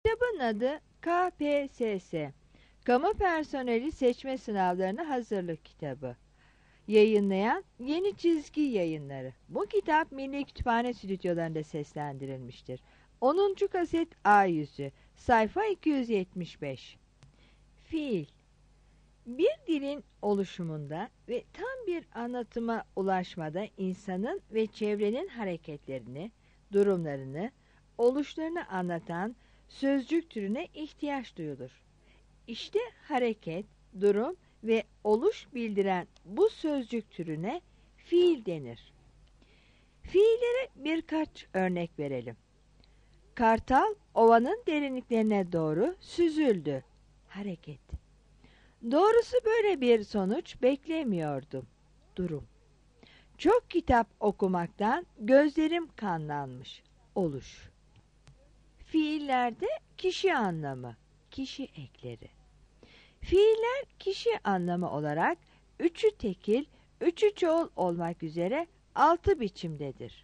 Kitabın adı KPSS, Kamu Personeli Seçme Sınavlarına Hazırlık Kitabı. Yayınlayan Yeni Çizgi Yayınları. Bu kitap Milli Kütüphane stüdyolarında seslendirilmiştir. 10. kaset A yüzü, sayfa 275. Fiil. Bir dilin oluşumunda ve tam bir anlatıma ulaşmada insanın ve çevrenin hareketlerini, durumlarını, oluşlarını anlatan sözcük türüne ihtiyaç duyulur. İşte hareket, durum ve oluş bildiren bu sözcük türüne fiil denir. Fiillere birkaç örnek verelim. Kartal ovanın derinliklerine doğru süzüldü. Hareket. Doğrusu böyle bir sonuç beklemiyordum. Durum. Çok kitap okumaktan gözlerim kanlanmış. Oluş. Fiillerde kişi anlamı, kişi ekleri. Fiiller kişi anlamı olarak üçü tekil, üçü çoğul olmak üzere 6 biçimdedir.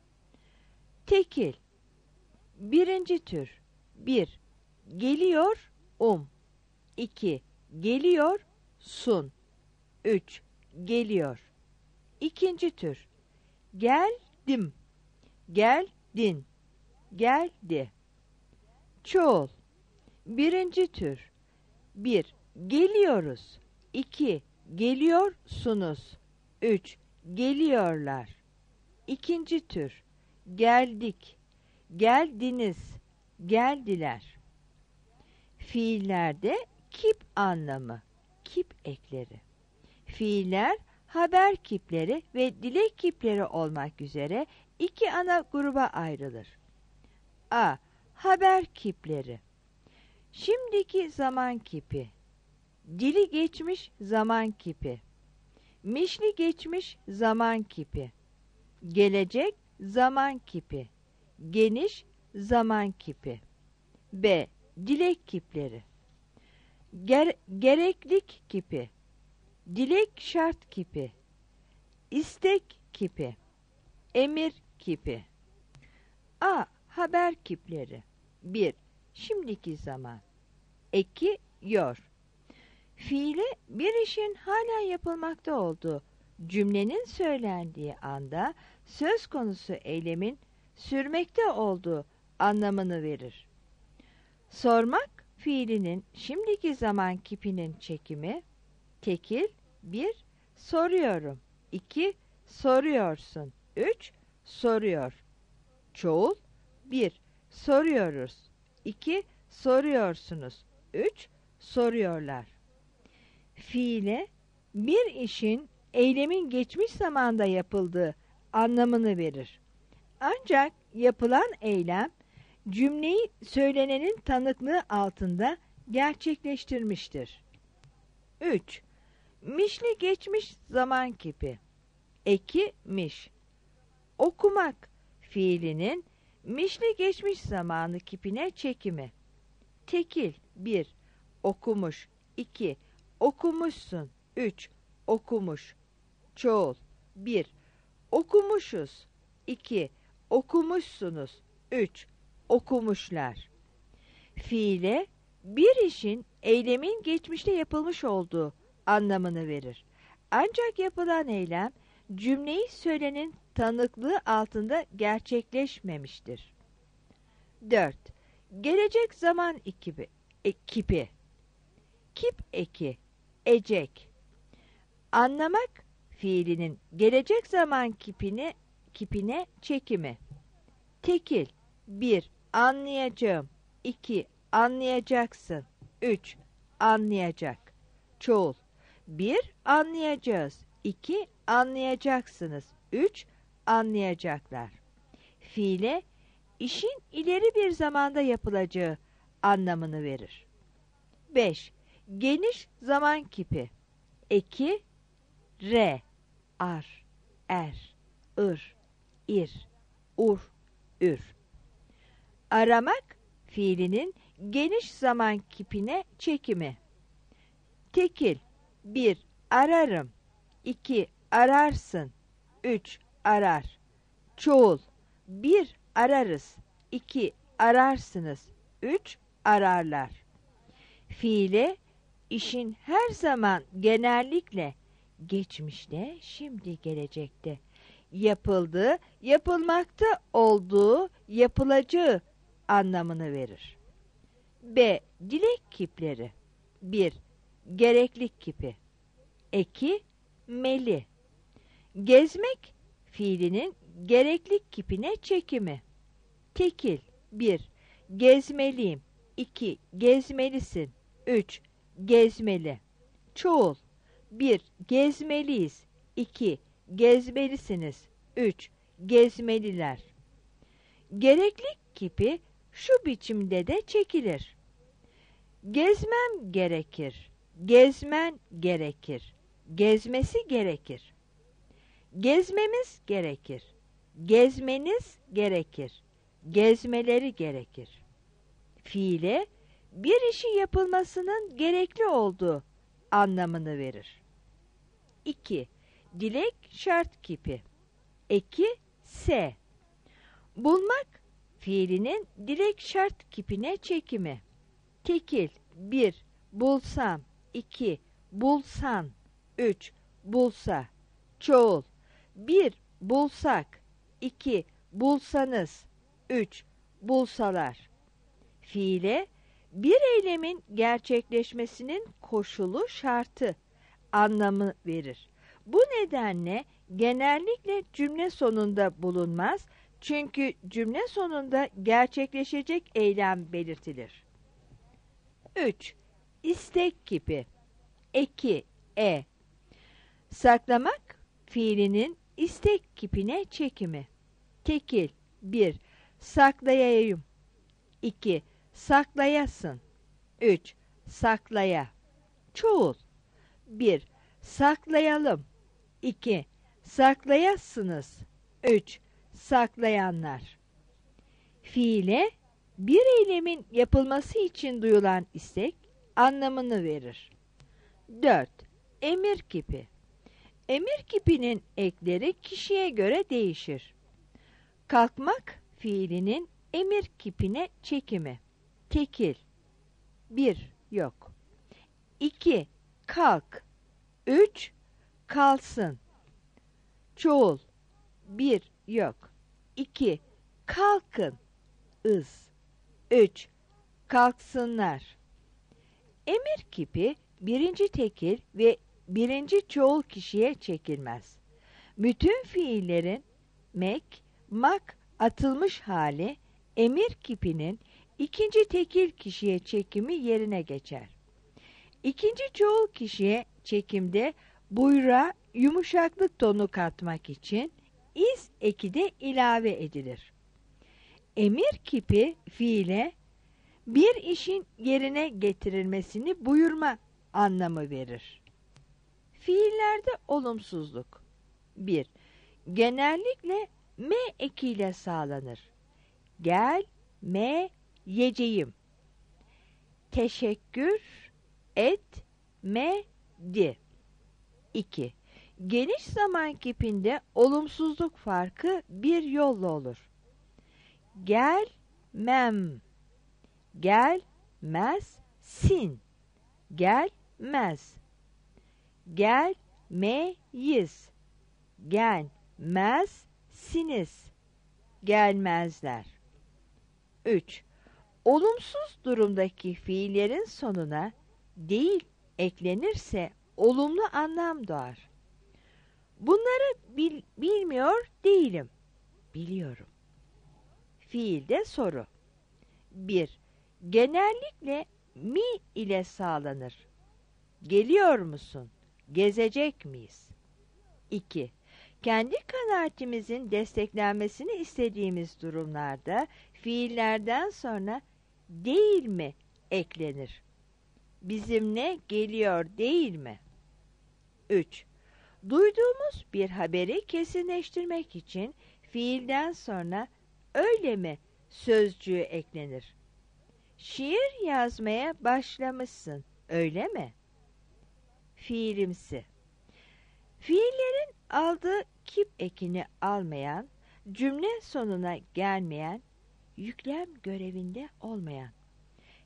Tekil. Birinci tür. 1. Geliyor, 2. Geliyor, sun. 3. Geliyor. İkinci tür. Geldim, geldin, geldi. Çoğul. Birinci tür. 1. Geliyoruz. 2. Geliyorsunuz. 3. Geliyorlar. İkinci tür. Geldik, geldiniz, geldiler. Fiillerde kip anlamı, kip ekleri. Fiiller haber kipleri ve dilek kipleri olmak üzere iki ana gruba ayrılır. A. Haber kipleri. Şimdiki zaman kipi, dili geçmiş zaman kipi, mişli geçmiş zaman kipi, gelecek zaman kipi, geniş zaman kipi. B. Dilek kipleri. Gereklik kipi, dilek şart kipi, istek kipi, emir kipi. A. Haber kipleri. 1. Şimdiki zaman. 2. Yor. Fiile bir işin hala yapılmakta olduğu, cümlenin söylendiği anda söz konusu eylemin sürmekte olduğu anlamını verir. Sormak fiilinin şimdiki zaman kipinin çekimi, tekil. 1. Soruyorum. 2. Soruyorsun. 3. Soruyor. Çoğul. 1. Soruyoruz. 2. Soruyorsunuz. 3. Soruyorlar. Fiile bir işin eylemin geçmiş zamanda yapıldığı anlamını verir. Ancak yapılan eylem cümleyi söylenenin tanıklığı altında gerçekleştirmiştir. 3. Mişli geçmiş zaman kipi. Eki miş. Okumak fiilinin mişli geçmiş zamanı kipine çekimi. Tekil. 1. Okumuş. 2. Okumuşsun. 3. Okumuş. Çoğul. 1. Okumuşuz. 2. Okumuşsunuz. 3. Okumuşlar. Fiile bir işin eylemin geçmişte yapılmış olduğu anlamını verir. Ancak yapılan eylem cümleyi söylenin tanıklığı altında gerçekleşmemiştir. 4. Gelecek zaman kipi. Kip eki, ecek. Anlamak fiilinin gelecek zaman kipine çekimi. Tekil. 1. Anlayacağım. 2. Anlayacaksın. 3. Anlayacak. Çoğul. 1. Anlayacağız. 2. Anlayacaksınız. 3. Anlayacaklar. Fiile işin ileri bir zamanda yapılacağı anlamını verir. 5. Geniş zaman kipi. Eki, re, ar, er, ır, ir, ur, ür. Aramak fiilinin geniş zaman kipine çekimi. Tekil. 1. Ararım. 2. Ararsın. 3. Arar. Çoğul. 1. Ararız. 2. Ararsınız. 3. ararlar. Fiile işin her zaman genellikle geçmişte, şimdi, gelecekte, yapıldığı, yapılmakta olduğu, yapılacağı anlamını verir. B. Dilek kipleri. 1. Gereklik kipi. 2. Meli. Gezmek fiilinin gereklik kipine çekimi. Tekil. 1. Gezmeliyim. 2. Gezmelisin. 3. Gezmeli. Çoğul. 1. Gezmeliyiz. 2. Gezmelisiniz. 3. Gezmeliler. Gereklik kipi şu biçimde de çekilir. Gezmem gerekir. Gezmen gerekir. Gezmesi gerekir. Gezmemiz gerekir. Gezmeniz gerekir. Gezmeleri gerekir. Fiile bir işin yapılmasının gerekli olduğu anlamını verir. 2. Dilek şart kipi. Eki S. Bulmak fiilinin dilek şart kipine çekimi. Tekil. 1. Bulsam. 2. Bulsan. 3. Bulsa. Çoğul. 1. Bulsak. 2. Bulsanız. 3. Bulsalar. Fiile bir eylemin gerçekleşmesinin koşulu, şartı anlamı verir. Bu nedenle genellikle cümle sonunda bulunmaz. Çünkü cümle sonunda gerçekleşecek eylem belirtilir. 3. İstek kipi. Eki E. Saklamak fiilinin istek kipine çekimi. Tekil. 1. Saklayayım. 2. Saklayasın. 3. Saklaya. Çoğul. 1. Saklayalım. 2. Saklayasınız. 3. Saklayanlar. Fiile bir eylemin yapılması için duyulan istek anlamını verir. 4. Emir kipi. Emir kipinin ekleri kişiye göre değişir. Kalkmak fiilinin emir kipine çekimi. Tekil. 1. Yok. 2. Kalk. 3. Kalsın. Çoğul. 1. Yok. 2. Kalkın. Iz. 3. Kalksınlar. Emir kipi birinci tekil ve birinci çoğul kişiye çekilmez. Bütün fiillerin mek, mak atılmış hali emir kipinin ikinci tekil kişiye çekimi yerine geçer. İkinci çoğul kişiye çekimde buyruğa yumuşaklık tonu katmak için iz eki de ilave edilir. Emir kipi fiile bir işin yerine getirilmesini buyurma anlamı verir. Fiillerde olumsuzluk. 1. Genellikle m ekiyle sağlanır. Gel, me, yeceğim. Teşekkür, et, me, di. 2. Geniş zaman kipinde olumsuzluk farkı bir yolla olur. Gel, mem. Gelmez, sin. Gelmez. Gelmeyiz. Gelmezsiniz. Gelmezler. 3. Olumsuz durumdaki fiillerin sonuna değil eklenirse olumlu anlam doğar. Bunları bilmiyor değilim. Biliyorum. Fiilde soru. 1. Genellikle mi ile sağlanır. Geliyor musun? Gezecek miyiz? 2. Kendi kanaatimizin desteklenmesini istediğimiz durumlarda fiillerden sonra değil mi eklenir. Bizimle geliyor değil mi? 3. Duyduğumuz bir haberi kesinleştirmek için fiilden sonra öyle mi sözcüğü eklenir. Şiir yazmaya başlamışsın, öyle mi? Fiilimsi. Fiillerin aldığı kip ekini almayan, cümle sonuna gelmeyen, yüklem görevinde olmayan,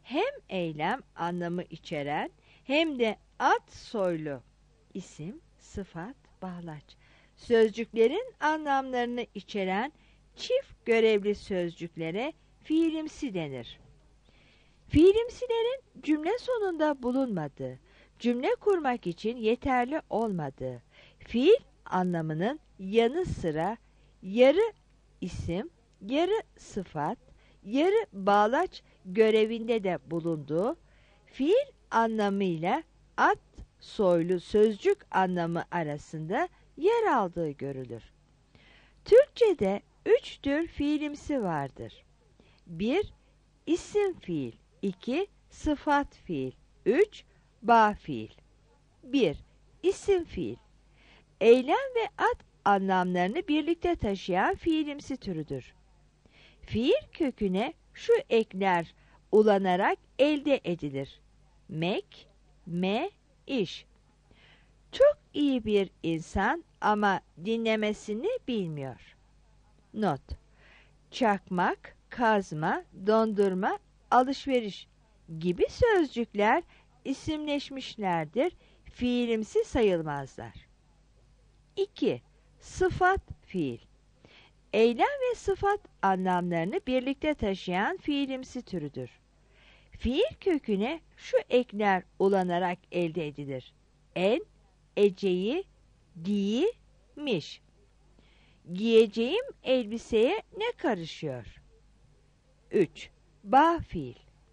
hem eylem anlamı içeren hem de ad soylu isim, sıfat, bağlaç sözcüklerin anlamlarını içeren çift görevli sözcüklere fiilimsi denir. Fiilimsilerin cümle sonunda bulunmadığı, cümle kurmak için yeterli olmadığı, fiil anlamının yanı sıra yarı isim, yarı sıfat, yarı bağlaç görevinde de bulunduğu, fiil anlamıyla ad soylu sözcük anlamı arasında yer aldığı görülür. Türkçe'de 3 tür fiilimsi vardır. 1. İsim fiil, 2. Sıfat fiil, 3. Bağ fiil. 1. İsim fiil. Eylem ve ad anlamlarını birlikte taşıyan fiilimsi türüdür. Fiil köküne şu ekler ulanarak elde edilir. Mek, me, iş. Çok iyi bir insan ama dinlemesini bilmiyor. Not: çakmak, kazma, dondurma, alışveriş gibi sözcükler isimleşmişlerdir, fiilimsi sayılmazlar. 2. Sıfat fiil. Eylem ve sıfat anlamlarını birlikte taşıyan fiilimsi türüdür. Fiil köküne şu ekler ulanarak elde edilir. En, eceği, giyi, miş. Giyeceğim elbiseye ne karışıyor? 3. Bağ fiil.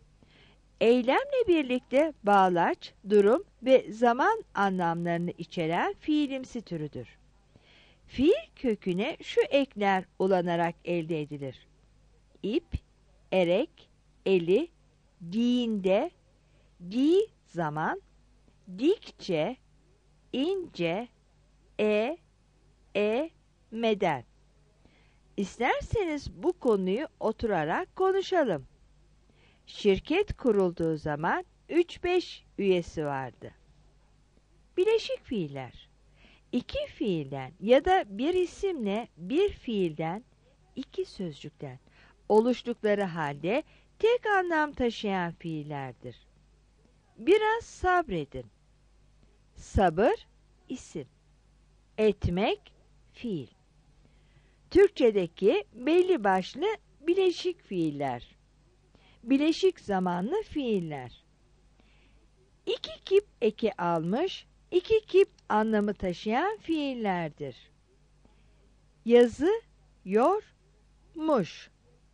Eylemle birlikte bağlaç, durum ve zaman anlamlarını içeren fiilimsi türüdür. Fiil köküne şu ekler ulanarak elde edilir. İp, erek, eli, giyinde, giy zaman, dikçe, ince, meden. İsterseniz bu konuyu oturarak konuşalım. Şirket kurulduğu zaman 3-5 üyesi vardı. Bileşik fiiller. 2 fiilden ya da bir isimle bir fiilden, 2 sözcükten oluştukları halde tek anlam taşıyan fiillerdir. Biraz sabredin. Sabır, isim. Etmek, fiil. Türkçedeki belli başlı bileşik fiiller. Bileşik zamanlı fiiller. 2 kip eki almış, 2 kip anlamı taşıyan fiillerdir. Yazı, yor, muş.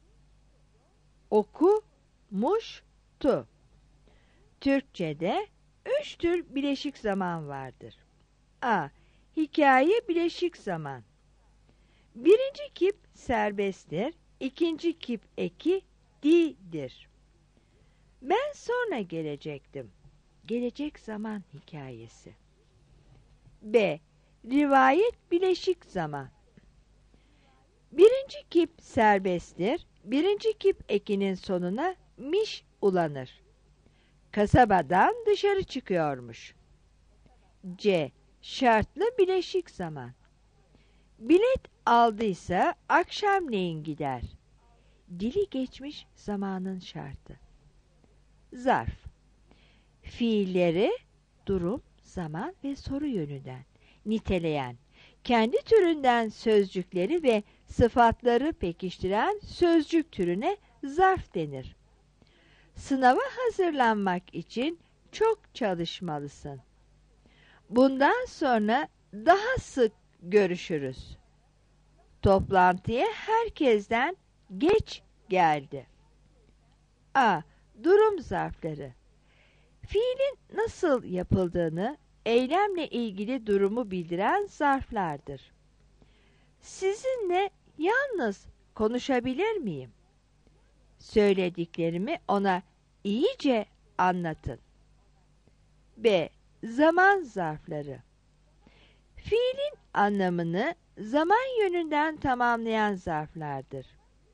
Oku, muş, tu. Türkçede 3 tür bileşik zaman vardır. A. Hikaye bileşik zaman. Birinci kip serbesttir, ikinci kip eki di'dir. Ben sonra gelecektim. Gelecek zaman hikayesi. B. Rivayet bileşik zaman. Birinci kip serbesttir, birinci kip ekinin sonuna miş ulanır. Kasabadan dışarı çıkıyormuş. C. Şartlı bileşik zaman. Bilet aldıysa akşamleyin gider. Dili geçmiş zamanın şartı. Zarf. Fiilleri durum, zaman ve soru yönünden niteleyen, kendi türünden sözcükleri ve sıfatları pekiştiren sözcük türüne zarf denir. Sınava hazırlanmak için çok çalışmalısın. Bundan sonra daha sık görüşürüz. Toplantıya herkesten geç geldi. A. Durum zarfları. Fiilin nasıl yapıldığını, eylemle ilgili durumu bildiren zarflardır. Sizinle yalnız konuşabilir miyim? Söylediklerimi ona iyice anlatın. B. Zaman zarfları. Fiilin anlamını zaman yönünden tamamlayan zarflardır.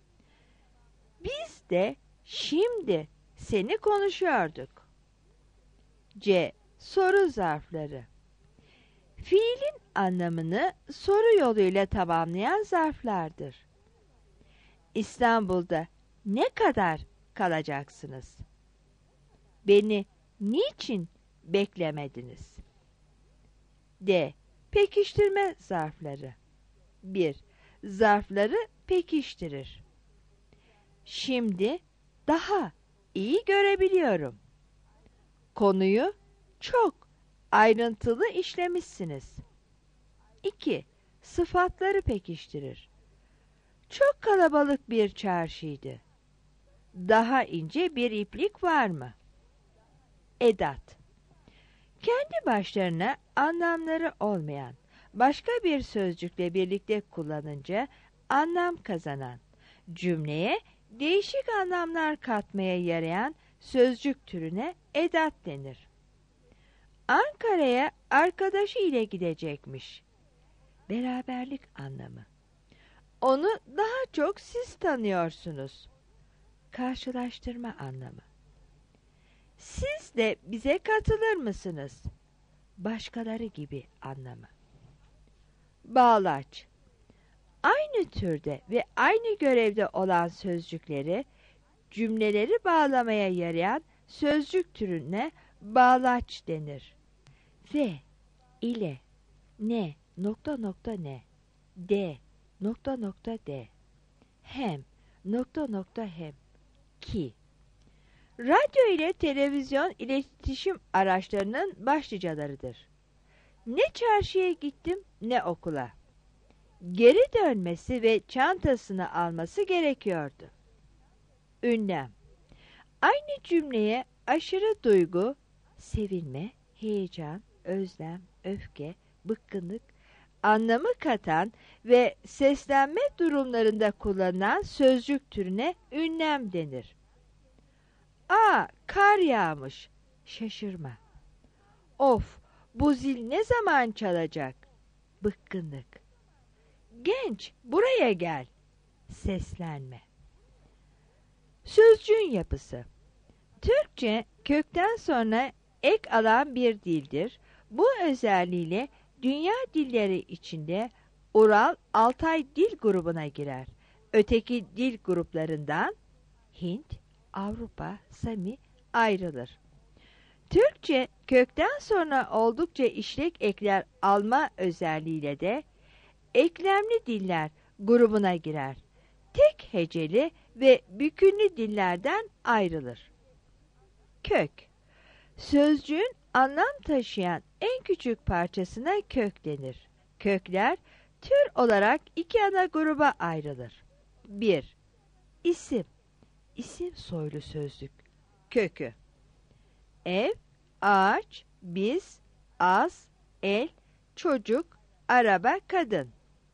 Biz de şimdi seni konuşuyorduk. C. Soru zarfları. Fiilin anlamını soru yoluyla tamamlayan zarflardır. İstanbul'da ne kadar kalacaksınız? Beni niçin beklemediniz? D. Pekiştirme zarfları. 1. Zarfları pekiştirir. Şimdi daha iyi görebiliyorum. Konuyu çok ayrıntılı işlemişsiniz. 2. Sıfatları pekiştirir. Çok kalabalık bir çarşıydı. Daha ince bir iplik var mı? Edat. Kendi başlarına anlamları olmayan başka bir sözcükle birlikte kullanınca anlam kazanan, cümleye değişik anlamlar katmaya yarayan sözcük türüne edat denir. Ankara'ya arkadaşı ile gidecekmiş. Beraberlik anlamı. Onu daha çok siz tanıyorsunuz. Karşılaştırma anlamı. Siz de bize katılır mısınız? Başkaları gibi anlamı. Bağlaç. Aynı türde ve aynı görevde olan sözcükleri, cümleleri bağlamaya yarayan sözcük türüne bağlaç denir. Ve, ile, ne, nokta nokta ne, de, nokta nokta de, hem, nokta nokta hem, ki. Radyo ile televizyon iletişim araçlarının başlıcalarıdır. Ne çarşıya gittim ne okula. Geri dönmesi ve çantasını alması gerekiyordu. Ünlem. Aynı cümleye aşırı duygu, sevinme, heyecan, özlem, öfke, bıkkınlık anlamı katan ve seslenme durumlarında kullanılan sözcük türüne ünlem denir. Aa, kar yağmış. Şaşırma. Of, bu zil ne zaman çalacak? Bıkkınlık. Genç, buraya gel. Seslenme. Sözcüğün yapısı. Türkçe kökten sonra ek alan bir dildir. Bu özelliğiyle dünya dilleri içinde Ural-Altay dil grubuna girer. Öteki dil gruplarından Hint, Avrupa, Sami ayrılır. Türkçe kökten sonra oldukça işlek ekler alma özelliğiyle de eklemli diller grubuna girer. Tek heceli ve bükünlü dillerden ayrılır. Kök. Sözcüğün anlam taşıyan en küçük parçasına kök denir. Kökler tür olarak iki ana gruba ayrılır. 1. İsim. İsim soylu sözcük. Kökü. Ev, ağaç, biz, az, el, çocuk, araba, kadın.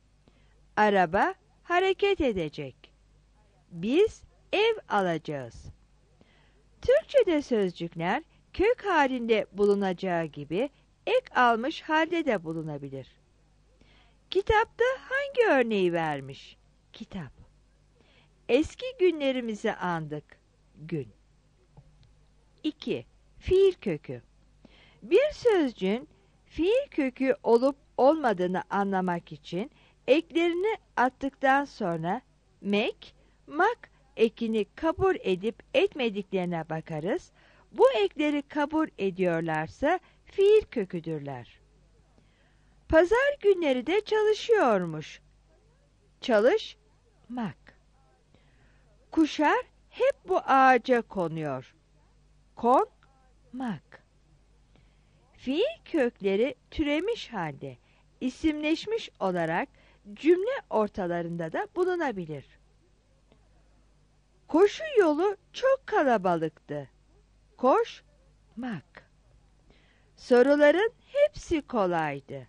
Araba hareket edecek. Biz ev alacağız. Türkçe'de sözcükler kök halinde bulunacağı gibi ek almış halde de bulunabilir. Kitapta hangi örneği vermiş? Kitap. Eski günlerimizi andık. Gün. 2. Fiil kökü. Bir sözcüğün fiil kökü olup olmadığını anlamak için eklerini attıktan sonra mek, mak ekini kabul edip etmediklerine bakarız. Bu ekleri kabul ediyorlarsa fiil köküdürler. Pazar günleri de çalışıyormuş. Çalışmak. Kuşlar hep bu ağaca konuyor. Konmak. Fiil kökleri türemiş halde isimleşmiş olarak cümle ortalarında da bulunabilir. Koşu yolu çok kalabalıktı. Koşmak. Soruların hepsi kolaydı.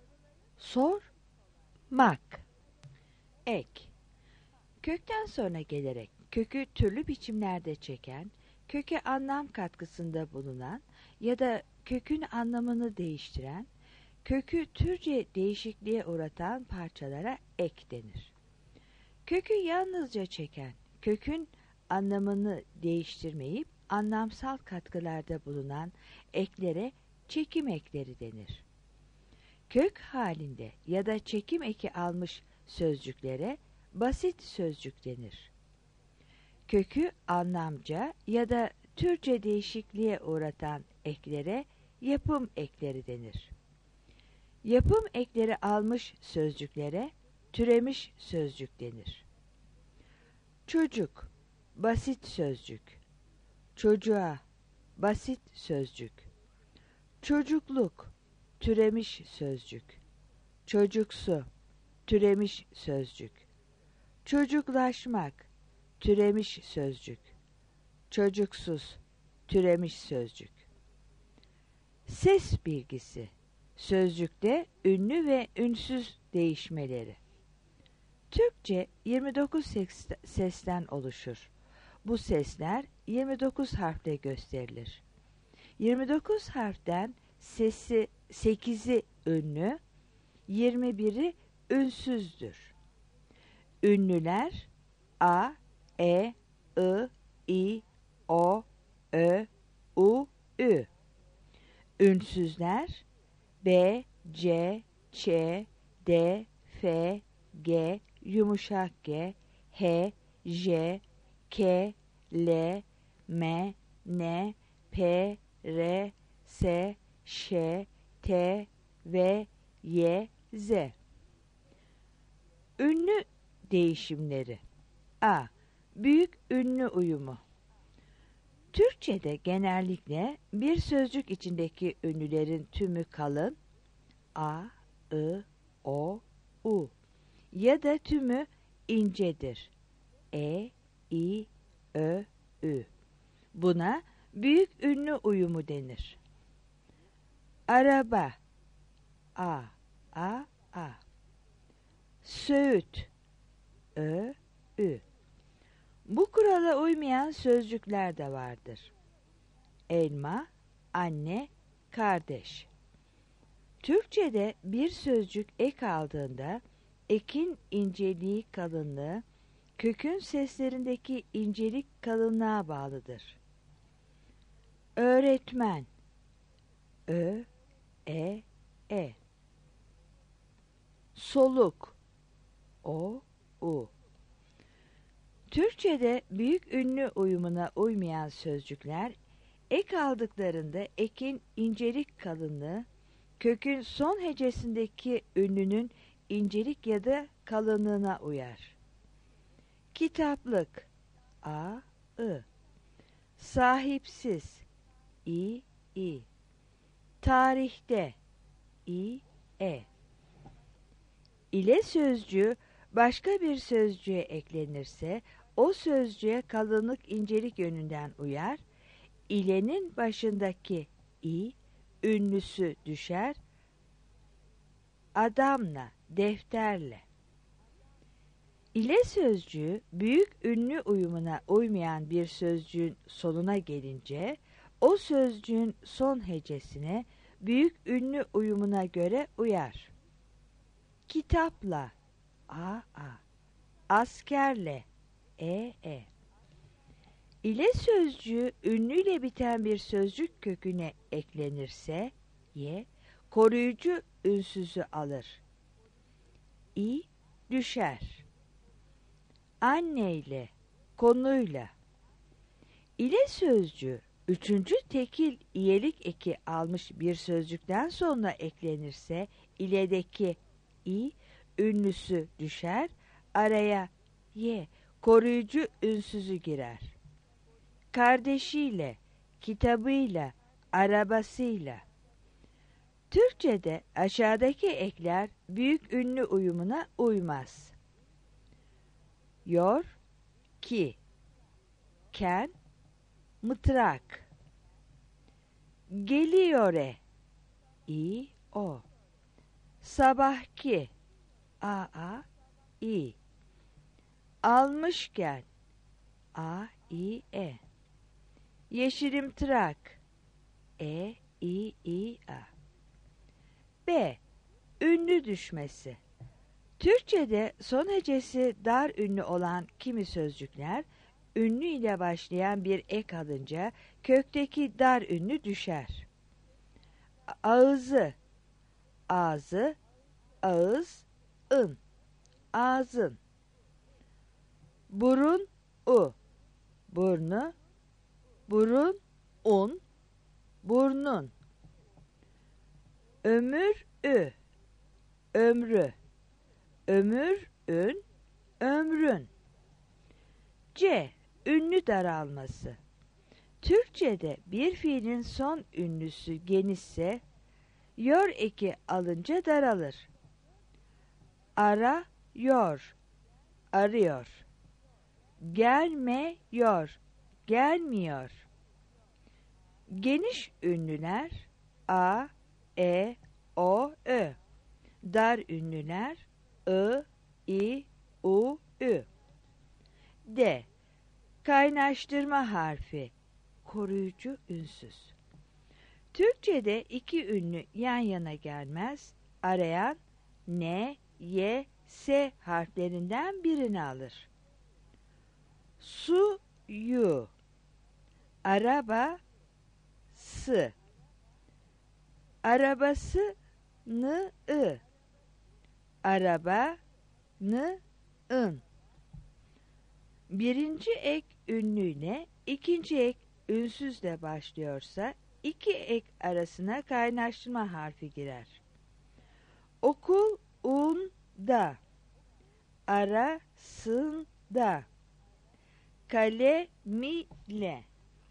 Sormak. Ek. Kökten sonra gelerek kökü türlü biçimlerde çeken, köke anlam katkısında bulunan ya da kökün anlamını değiştiren, kökü türce değişikliğe uğratan parçalara ek denir. Kökü yalnızca çeken, kökün anlamını değiştirmeyip anlamsal katkılarda bulunan eklere çekim ekleri denir. Kök halinde ya da çekim eki almış sözcüklere basit sözcük denir. Kökü anlamca ya da türce değişikliğe uğratan eklere yapım ekleri denir. Yapım ekleri almış sözcüklere türemiş sözcük denir. Çocuk, basit sözcük. Çocuğa, basit sözcük. Çocukluk, türemiş sözcük. Çocuksu, türemiş sözcük. Çocuklaşmak, türemiş sözcük. Çocuksuz, türemiş sözcük. Ses bilgisi, sözcükte ünlü ve ünsüz değişmeleri. Türkçe 29 sesten oluşur. Bu sesler 29 harfle gösterilir. 29 harften 8'i ünlü, 21'i ünsüzdür. Ünlüler a, e, i, o, ö, u, ü. Ünsüzler b, c, ç, d, f, g, yumuşak g, h, j, k, l, m, n, p, r, s, ş, t, v, y, z. Ünlü değişimleri. A. Büyük ünlü uyumu. Türkçe'de genellikle bir sözcük içindeki ünlülerin tümü kalın a, o, u ya da tümü incedir i, ö, ü. Buna büyük ünlü uyumu denir. Araba a, a. Söğüt ü. Bu kurala uymayan sözcükler de vardır. Elma, anne, kardeş. Türkçe'de bir sözcük ek aldığında ekin inceliği kalınlığı kökün seslerindeki incelik kalınlığa bağlıdır. Öğretmen e. Soluk u. Türkçe'de büyük ünlü uyumuna uymayan sözcükler ek aldıklarında ekin incelik kalınlığı kökün son hecesindeki ünlünün incelik ya da kalınlığına uyar. Kitaplık a, ı. Sahipsiz i. Tarihte i, e. İle sözcüğü başka bir sözcüğe eklenirse o sözcüğe kalınlık incelik yönünden uyar, ilenin başındaki i ünlüsü düşer, adamla, defterle. İle sözcüğü büyük ünlü uyumuna uymayan bir sözcüğün sonuna gelince o sözcüğün son hecesine büyük ünlü uyumuna göre uyar. Kitapla a. Askerle e. İle sözcüğü ünlüyle biten bir sözcük köküne eklenirse y koruyucu ünsüzü alır. İ düşer. Anneyle, konuyla. İle sözcüğü üçüncü tekil iyelik eki almış bir sözcükten sonra eklenirse iledeki i ünlüsü düşer, araya y koruyucu ünsüzü girer. Kardeşiyle, kitabıyla, arabasıyla. Türkçe'de aşağıdaki ekler büyük ünlü uyumuna uymaz. Yor, ki, ken, mıtrak. Geliyor i, o. Sabahki a, i. Almışken a, i, e. Yeşilimtırak e, i, a. B. Ünlü düşmesi. Türkçe'de son hecesi dar ünlü olan kimi sözcükler ünlü ile başlayan bir ek alınca kökteki dar ünlü düşer. Ağzı, ağzı, ağız, ın, ağzın. Burun, u, burnu, burun, un, burnun. Ömür, ömrü, ömürün, ömrün. C. Ünlü daralması. Türkçe'de bir fiilin son ünlüsü genişse, yor eki alınca daralır. Arıyor, arıyor. Gelmiyor, gelmiyor. Geniş ünlüler a, e, o, ö. Dar ünlüler I, I, U, Ü. D. Kaynaştırma harfi. Koruyucu ünsüz. Türkçe'de iki ünlü yan yana gelmez. Arayan N, Y, S harflerinden birini alır. Suyu, araba, sı, arabası, nı, ı, araba, nı, ın. Birinci ek ünlüyle ikinci ek ünsüzle başlıyorsa iki ek arasına kaynaştırma harfi girer. Okul, da, arasında, kalemiyle.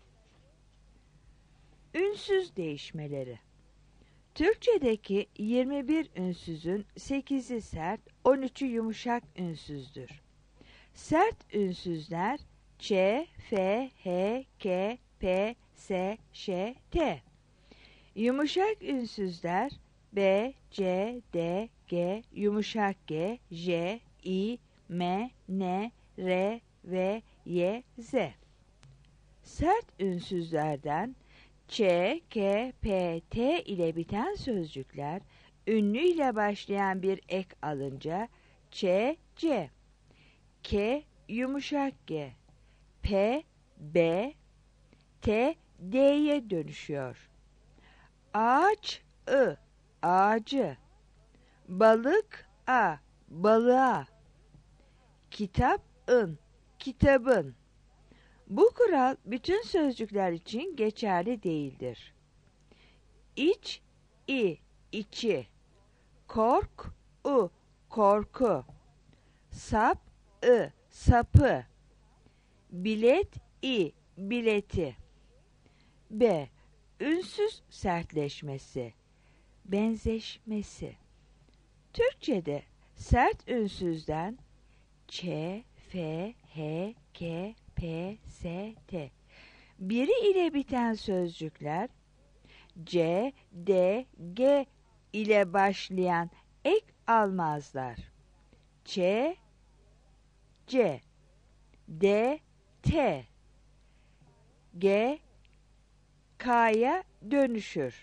Ünsüz değişmeleri. Türkçedeki 21 ünsüzün 8'i sert, 13'ü yumuşak ünsüzdür. Sert ünsüzler Ç, F, H, K, P, S, Ş, T. Yumuşak ünsüzler B, C, D, G, yumuşak G, J, I, M, N, R, V, Y, Z. Sert ünsüzlerden Ç, K, P, T ile biten sözcükler ünlü ile başlayan bir ek alınca Ç, C, K, yumuşak G, P, B, T, D'ye dönüşüyor. Ağaç, ağacı, balık, balığa, kitap, kitabın. Bu kural bütün sözcükler için geçerli değildir. İç, içi, kork, korku, sap, sapı, bilet, bileti. B. Ünsüz sertleşmesi, benzeşmesi. Türkçe'de sert ünsüzden Ç, F, H, K, P, S, T. Biri ile biten sözcükler C, D, G ile başlayan ek almazlar. Ç, C, D, T, G, K'ya dönüşür.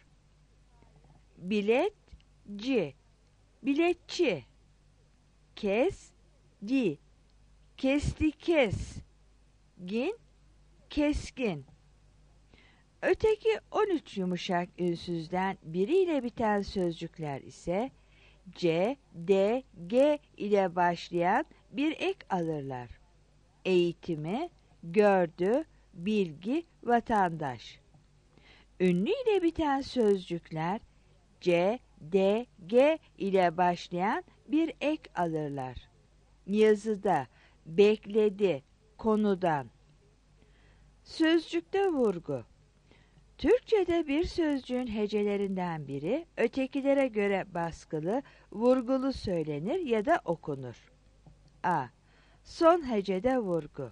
Biletci, biletçi, kes, kesti kes, gin, keskin. Öteki 13 yumuşak ünsüzden biriyle biten sözcükler ise C, D, G ile başlayan bir ek alırlar. Eğitimi, gördü, bilgi, vatandaş. Ünlü ile biten sözcükler C, D, G ile başlayan bir ek alırlar. Yazıda, bekledi, konudan. Sözcükte vurgu. Türkçe'de bir sözcüğün hecelerinden biri ötekilere göre baskılı, vurgulu söylenir ya da okunur. A. Son hecede vurgu.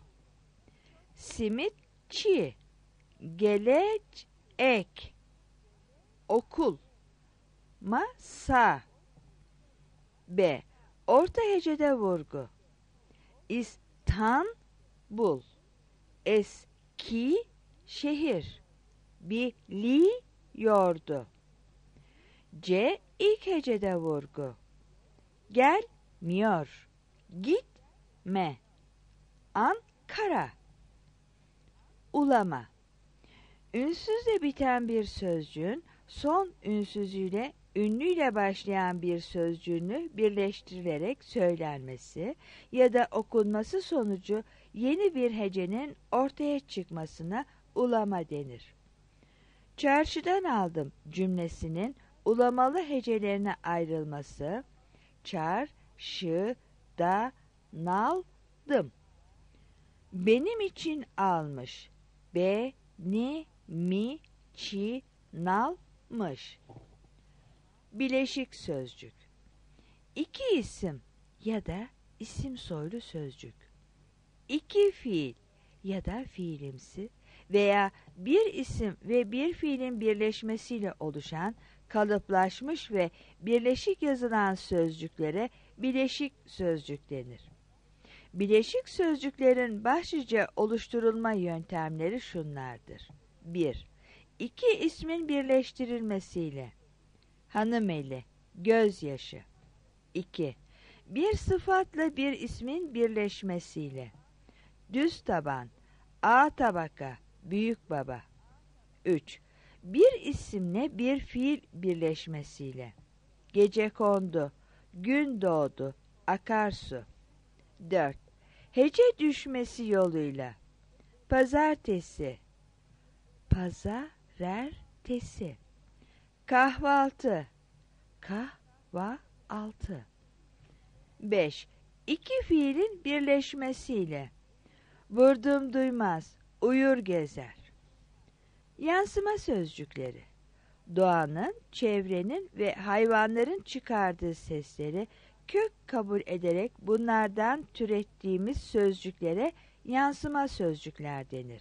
Simitçi, gelecek, okul, masa. B. Orta hecede vurgu. İstanbul, eski şehir, biliyordu. C. İlk hecede vurgu. Gelmiyor, gitme, Ankara. Ulama. Ünsüzle biten bir sözcüğün son ünsüzüyle ünlüyle başlayan bir sözcüğünü birleştirilerek söylenmesi ya da okunması sonucu yeni bir hecenin ortaya çıkmasına ulama denir. Çarşıdan aldım cümlesinin ulamalı hecelerine ayrılması çar, şı, da, nal, dım. Benim için almış. Be, ni, mi, çi, nal, mış. Bileşik sözcük. İki isim ya da isim soylu sözcük. İki fiil ya da fiilimsi veya bir isim ve bir fiilin birleşmesiyle oluşan kalıplaşmış ve birleşik yazılan sözcüklere bileşik sözcük denir. Bileşik sözcüklerin başlıca oluşturulma yöntemleri şunlardır. 1. İki ismin birleştirilmesiyle. Hanımeli, gözyaşı. 2. Bir sıfatla bir ismin birleşmesiyle. Düz taban, A tabaka, büyük baba. 3. Bir isimle bir fiil birleşmesiyle. Gecekondu, gün doğdu, akarsu. 4. Hece düşmesi yoluyla. Pazartesi, pazarertesi. Kahvaltı, kahvaltı. 5. İki fiilin birleşmesiyle. Vurdum duymaz, uyur gezer. Yansıma sözcükleri. Doğanın, çevrenin ve hayvanların çıkardığı sesleri kök kabul ederek bunlardan türettiğimiz sözcüklere yansıma sözcükler denir.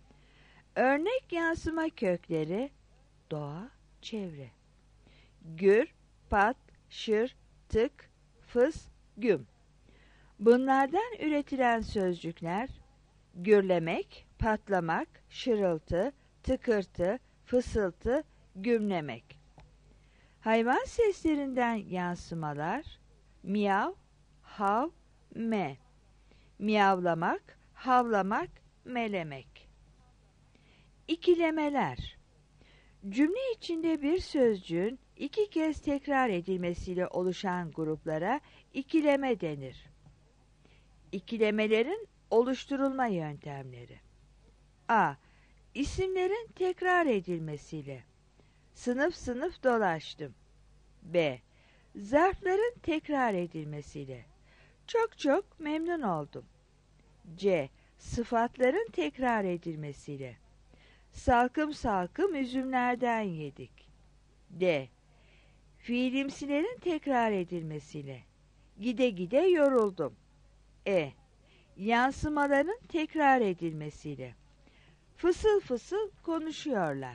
Örnek yansıma kökleri doğa, çevre. Gür, pat, şır, tık, fıs, güm. Bunlardan üretilen sözcükler gürlemek, patlamak, şırıltı, tıkırtı, fısıltı, gümlemek. Hayvan seslerinden yansımalar miyav, hav, me. Miyavlamak, havlamak, melemek. İkilemeler. Cümle içinde bir sözcüğün iki kez tekrar edilmesiyle oluşan gruplara ikileme denir. İkilemelerin oluşturulma yöntemleri. A. İsimlerin tekrar edilmesiyle. Sınıf sınıf dolaştım. B. Zarfların tekrar edilmesiyle. Çok çok memnun oldum. C. Sıfatların tekrar edilmesiyle. Salkım salkım üzümlerden yedik. D. Fiilimsilerin tekrar edilmesiyle. Gide gide yoruldum. E. Yansımaların tekrar edilmesiyle. Fısıl fısıl konuşuyorlar.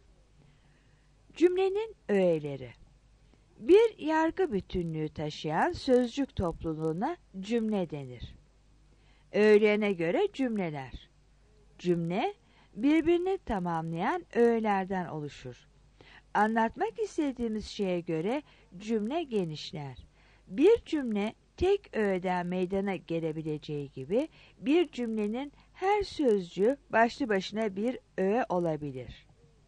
Cümlenin öğeleri. Bir yargı bütünlüğü taşıyan sözcük topluluğuna cümle denir. Öğelerine göre cümleler. Cümle, birbirini tamamlayan öğelerden oluşur. Anlatmak istediğimiz şeye göre cümle genişler. Bir cümle tek öğeden meydana gelebileceği gibi bir cümlenin her sözcüğü başlı başına bir öğe olabilir.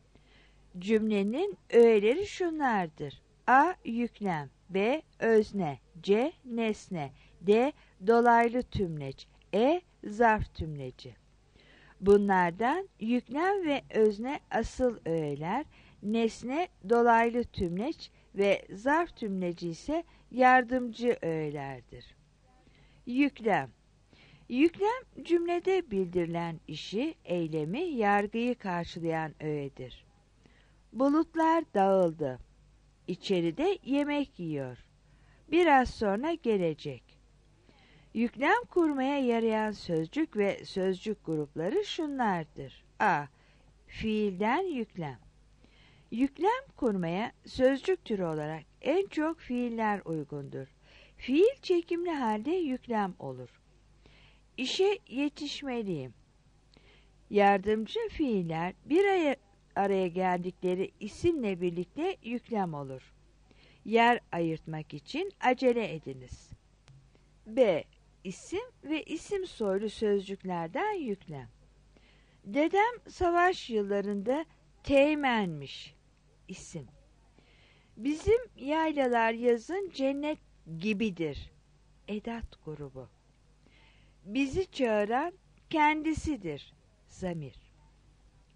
Cümlenin öğeleri şunlardır. A. Yüklem, B. Özne, C. Nesne, D. Dolaylı tümleç, E. Zarf tümleci. Bunlardan yüklem ve özne asıl öğeler, nesne dolaylı tümleç ve zarf tümleci ise yardımcı öğelerdir. Yüklem. Yüklem cümlede bildirilen işi, eylemi, yargıyı karşılayan öğedir. Bulutlar dağıldı. İçeride yemek yiyor. Biraz sonra gelecek. Yüklem kurmaya yarayan sözcük ve sözcük grupları şunlardır. A. Fiilden yüklem. Yüklem kurmaya sözcük türü olarak en çok fiiller uygundur. Fiil çekimli halde yüklem olur. İşe yetişmeliyim. Yardımcı fiiller bir araya geldikleri isimle birlikte yüklem olur. Yer ayırtmak için acele ediniz. B. İsim ve isim soylu sözcüklerden yüklem. Dedem savaş yıllarında teğmenmiş. İsim. Bizim yaylalar yazın cennet gibidir. Edat grubu. Bizi çağıran kendisidir. Zamir.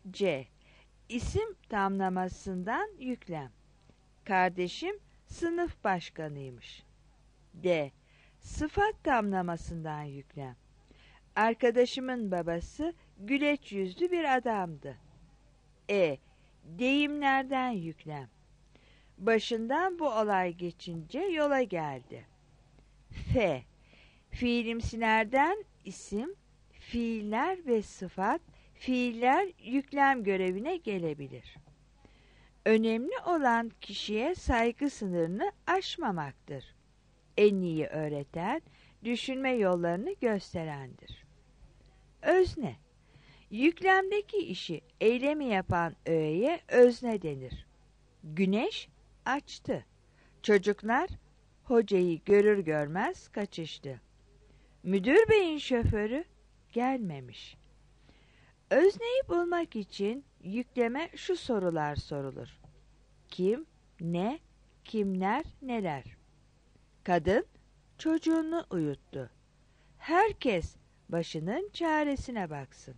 C. İsim tamlamasından yüklem. Kardeşim sınıf başkanıymış. D. Sıfat tamlamasından yüklem. Arkadaşımın babası güleç yüzlü bir adamdı. E. Deyimlerden yüklem. Başından bu olay geçince yola geldi. F. Fiilimsilerden isim, fiiller ve sıfat, fiiller yüklem görevine gelebilir. Önemli olan kişiye saygı sınırını aşmamaktır. En iyi öğreten, düşünme yollarını gösterendir. Özne. Yüklemdeki işi, eylemi yapan öğeye özne denir. Güneş açtı. Çocuklar hocayı görür görmez kaçıştı. Müdür beyin şoförü gelmemiş. Özneyi bulmak için yükleme şu sorular sorulur. Kim, ne, kimler, neler? Kadın çocuğunu uyuttu. Herkes başının çaresine baksın.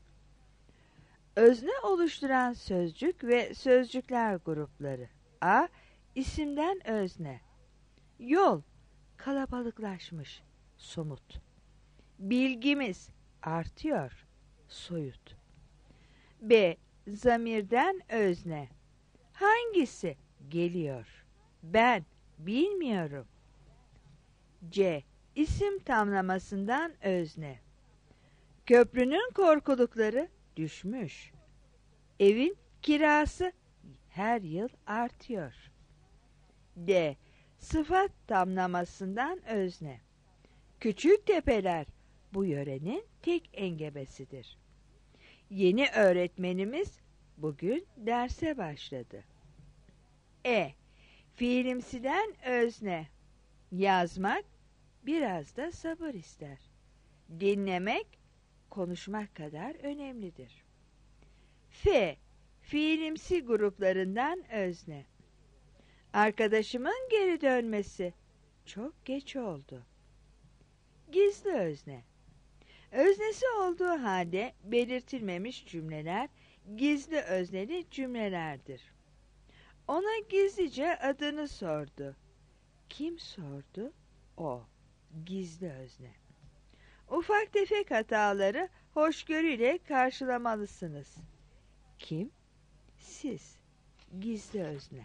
Özne oluşturan sözcük ve sözcükler grupları. A. İsimden özne. Yol kalabalıklaşmış, somut. Bilgimiz artıyor, soyut. B. Zamirden özne. Hangisi geliyor? Ben bilmiyorum. C. İsim tamlamasından özne. Köprünün korkulukları düşmüş. Evin kirası her yıl artıyor. D. Sıfat tamlamasından özne. Küçük tepeler bu yörenin tek engebesidir. Yeni öğretmenimiz bugün derse başladı. E. Fiilimsiden özne. Yazmak biraz da sabır ister. Dinlemek konuşmak kadar önemlidir. F. Fiilimsi gruplarından özne. Arkadaşımın geri dönmesi çok geç oldu. Gizli özne. Öznesi olduğu halde belirtilmemiş cümleler gizli özneli cümlelerdir. Ona gizlice adını sordu. Kim sordu? O. Gizli özne. Ufak tefek hataları hoşgörüyle karşılamalısınız. Kim? Siz. Gizli özne.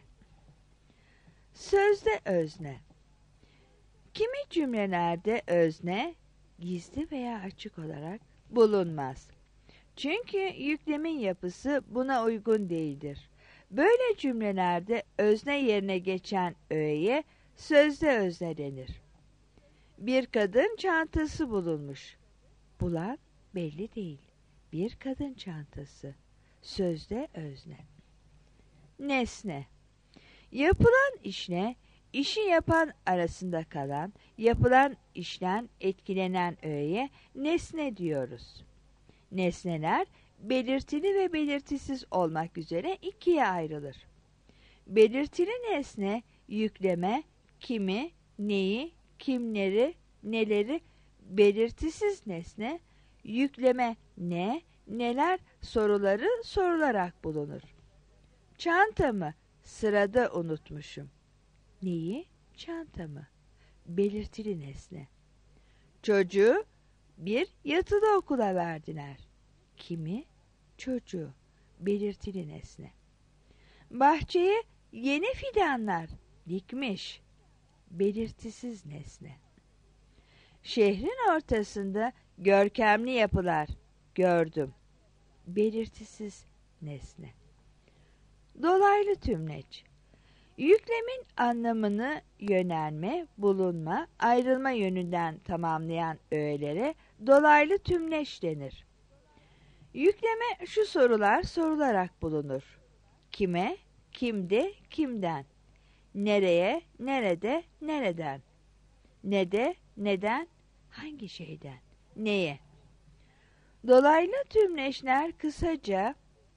Sözde özne. Kimi cümlelerde özne gizli veya açık olarak bulunmaz. Çünkü yüklemin yapısı buna uygun değildir. Böyle cümlelerde özne yerine geçen öğeye sözde özne denir. Bir kadın çantası bulunmuş. Bulan belli değil. Bir kadın çantası. Sözde özne. Nesne. Yapılan işle işi yapan arasında kalan, yapılan işten etkilenen öğeye nesne diyoruz. Nesneler belirtili ve belirtisiz olmak üzere ikiye ayrılır. Belirtili nesne yükleme, kimi, neyi, kimleri, neleri, belirtisiz nesne yükleme, ne, neler soruları sorularak bulunur. Çantamı sırada unutmuşum. Neyi? Çantamı. Belirtili nesne. Çocuğu bir yatılı okula verdiler. Kimi? Çocuğu. Belirtili nesne. Bahçeye yeni fidanlar dikmiş. Belirtisiz nesne. Şehrin ortasında görkemli yapılar gördüm. Belirtisiz nesne. Dolaylı tümleç. Yüklemin anlamını yönelme, bulunma, ayrılma yönünden tamamlayan öğelere dolaylı tümleç denir. Yükleme şu sorular sorularak bulunur. Kime, kimde, kimden? Nereye, nerede, nereden? Nede, neden, hangi şeyden? Neye? Dolaylı tümleçler kısaca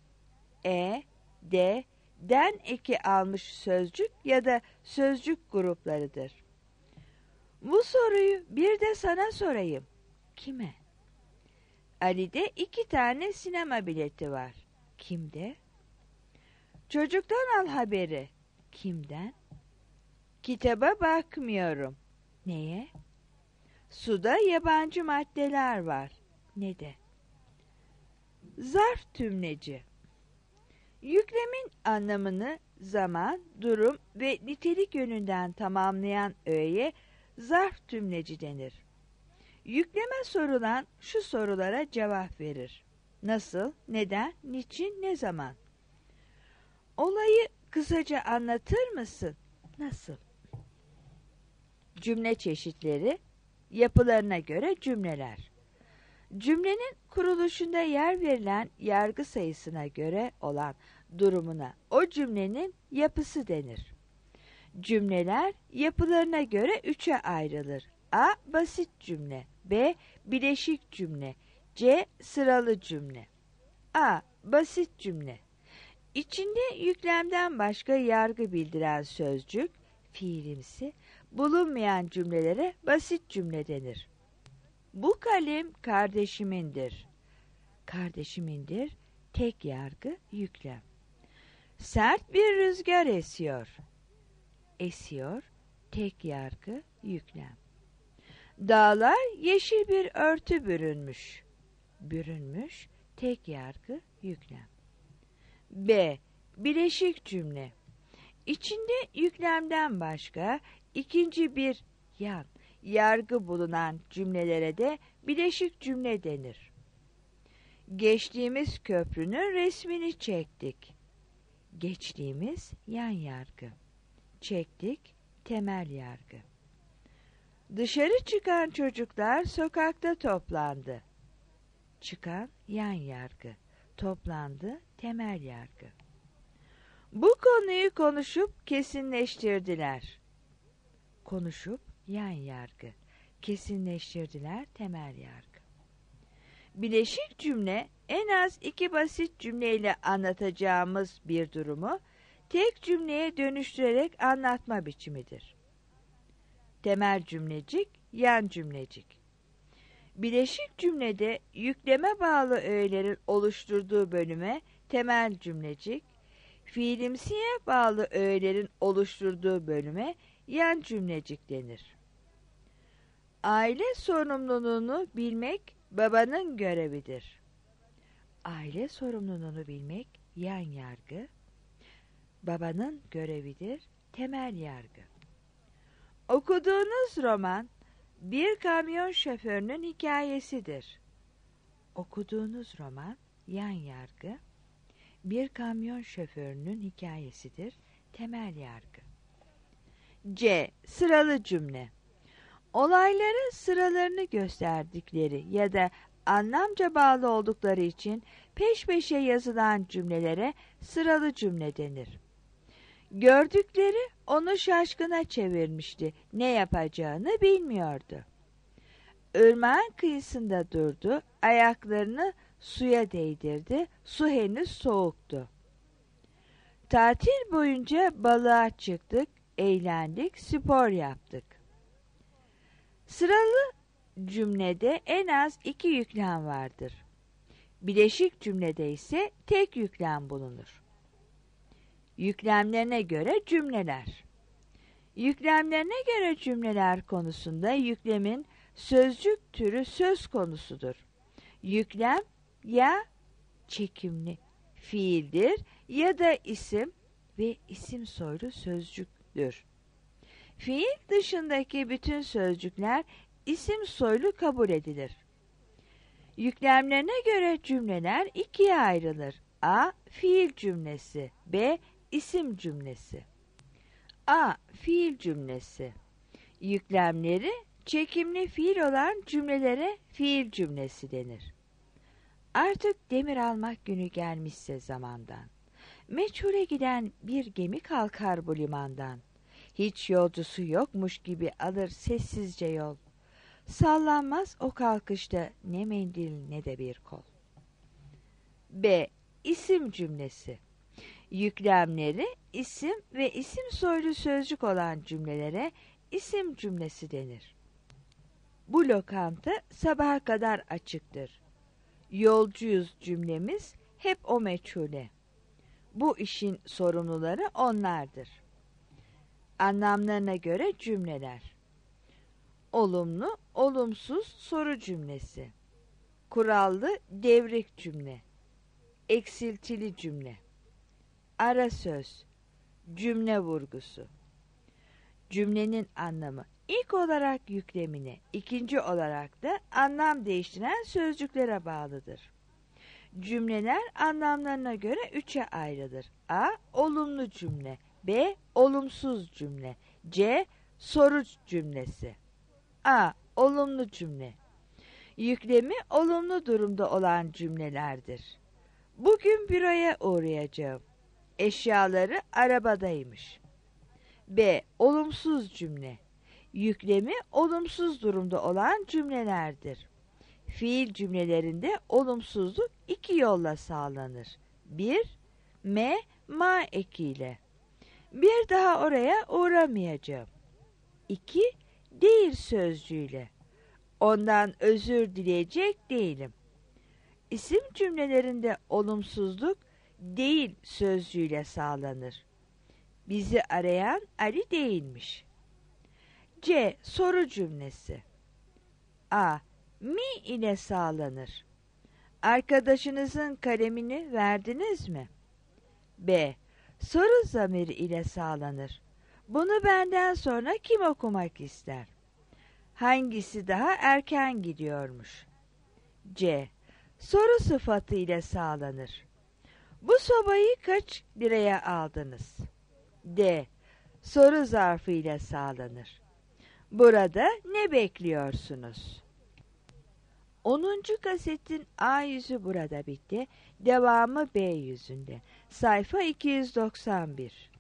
de, den eki almış sözcük ya da sözcük gruplarıdır. Bu soruyu bir de sana sorayım. Kime? Ali'de 2 tane sinema bileti var. Kimde? Çocuktan al haberi. Kimden? Kitaba bakmıyorum. Neye? Suda yabancı maddeler var. Ne de? Zarf tümleci. Yüklemin anlamını zaman, durum ve nitelik yönünden tamamlayan öğeye zarf tümleci denir. Yükleme sorulan şu sorulara cevap verir. Nasıl, neden, niçin, ne zaman? Olayı kısaca anlatır mısın? Nasıl? Cümle çeşitleri, yapılarına göre cümleler. Cümlenin kuruluşunda yer verilen yargı sayısına göre olan durumuna o cümlenin yapısı denir. Cümleler yapılarına göre üçe ayrılır. A. Basit cümle. B. Bileşik cümle. C. Sıralı cümle. A. Basit cümle. İçinde yüklemden başka yargı bildiren sözcük, fiilimsi, bulunmayan cümlelere basit cümle denir. Bu kalem kardeşimindir. Kardeşimindir, tek yargı, yüklem. Sert bir rüzgar esiyor. Esiyor, tek yargı, yüklem. Dağlar yeşil bir örtü bürünmüş. Bürünmüş, tek yargı, yüklem. B. Bileşik cümle. İçinde yüklemden başka ikinci bir yan, yargı bulunan cümlelere de bileşik cümle denir. Geçtiğimiz köprünün resmini çektik. Geçtiğimiz yan yargı. Çektik temel yargı. Dışarı çıkan çocuklar sokakta toplandı. Çıkan yan yargı. Toplandı temel yargı. Bu konuyu konuşup kesinleştirdiler. Konuşup yan yargı. Kesinleştirdiler temel yargı. Bileşik cümle en az iki basit cümleyle anlatacağımız bir durumu tek cümleye dönüştürerek anlatma biçimidir. Temel cümlecik, yan cümlecik. Bileşik cümlede yükleme bağlı öğelerin oluşturduğu bölüme temel cümlecik, fiilimsiye bağlı öğelerin oluşturduğu bölüme yan cümlecik denir. Aile sorumluluğunu bilmek babanın görevidir. Aile sorumluluğunu bilmek yan yargı, babanın görevidir, temel yargı. Okuduğunuz roman bir kamyon şoförünün hikayesidir. Okuduğunuz roman yan yargı, bir kamyon şoförünün hikayesidir, temel yargı. C. Sıralı cümle. Olayları sıralarını gösterdikleri ya da anlamca bağlı oldukları için peş peşe yazılan cümlelere sıralı cümle denir. Gördükleri onu şaşkına çevirmişti. Ne yapacağını bilmiyordu. Irmağın kıyısında durdu, ayaklarını suya değdirdi. Su henüz soğuktu. Tatil boyunca balığa çıktık, eğlendik, spor yaptık. Sıralı cümlede en az iki yüklem vardır. Bileşik cümlede ise tek yüklem bulunur. Yüklemlerine göre cümleler. Yüklemlerine göre cümleler konusunda yüklemin sözcük türü söz konusudur. Yüklem ya çekimli fiildir ya da isim ve isim soylu sözcüktür. Fiil dışındaki bütün sözcükler isim soylu kabul edilir. Yüklemlerine göre cümleler ikiye ayrılır. A. Fiil cümlesi. B. İsim cümlesi. A. Fiil cümlesi. Yüklemleri çekimli fiil olan cümlelere fiil cümlesi denir. Artık demir almak günü gelmişse zamandan. Meçhule giden bir gemi kalkar bu limandan. Hiç yolcusu yokmuş gibi alır sessizce yol. Sallanmaz o kalkışta ne mendil ne de bir kol. B. İsim cümlesi. Yüklemleri isim ve isim soylu sözcük olan cümlelere isim cümlesi denir. Bu lokanta sabaha kadar açıktır. Yolcuyuz cümlemiz hep o meçhule. Bu işin sorumluları onlardır. Anlamlarına göre cümleler. Olumlu, olumsuz soru cümlesi. Kurallı devrik cümle. Eksiltili cümle. Ara söz. Cümle vurgusu. Cümlenin anlamı ilk olarak yüklemine, ikinci olarak da anlam değiştiren sözcüklere bağlıdır. Cümleler anlamlarına göre üçe ayrılır. A. Olumlu cümle. B. Olumsuz cümle. C. Soru cümlesi. A. Olumlu cümle. Yüklemi olumlu durumda olan cümlelerdir. Bugün büroya uğrayacağım. Eşyaları arabadaymış. B. Olumsuz cümle. Yüklemi olumsuz durumda olan cümlelerdir. Fiil cümlelerinde olumsuzluk iki yolla sağlanır. 1. Ma ekiyle. Bir daha oraya uğramayacağım. 2. Değil sözcüğüyle. Ondan özür dileyecek değilim. İsim cümlelerinde olumsuzluk değil sözcüğüyle sağlanır. Bizi arayan Ali değilmiş. C. Soru cümlesi. A. Mi ile sağlanır. Arkadaşınızın kalemini verdiniz mi? B. Soru zamiri ile sağlanır. Bunu benden sonra kim okumak ister? Hangisi daha erken gidiyormuş? C. Soru sıfatı ile sağlanır. Bu sobayı kaç liraya aldınız? D. Soru zarfı ile sağlanır. Burada ne bekliyorsunuz? 10. kasetin A yüzü burada bitti. Devamı B yüzünde. Sayfa 291.